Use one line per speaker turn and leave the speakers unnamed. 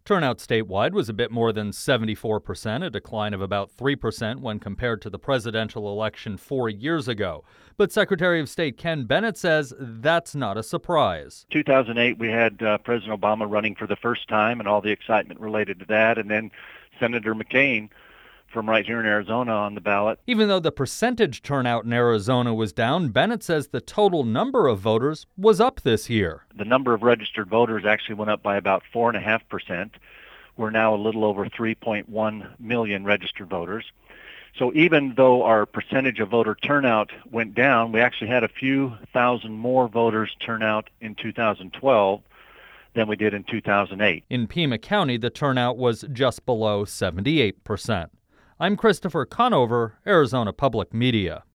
Turnout statewide was a bit more than 74%, a decline of about 3% when compared to the presidential election 4 years ago. But Secretary of State Ken Bennett says that's not a surprise.
2008, we had President Obama running for the first time and all the excitement related to that, and then Senator McCain from right here in Arizona on the ballot.
Even though the percentage turnout in Arizona was down, Bennett says the total number of voters was up this year.
The number of registered voters actually went up by about 4.5%. We're now a little over 3.1 million registered voters. So even though our percentage of voter turnout went down, we actually had a few thousand more voters turn out in 2012 than we did in 2008.
In Pima County, the turnout was just below 78%. I'm Christopher Conover, Arizona Public Media.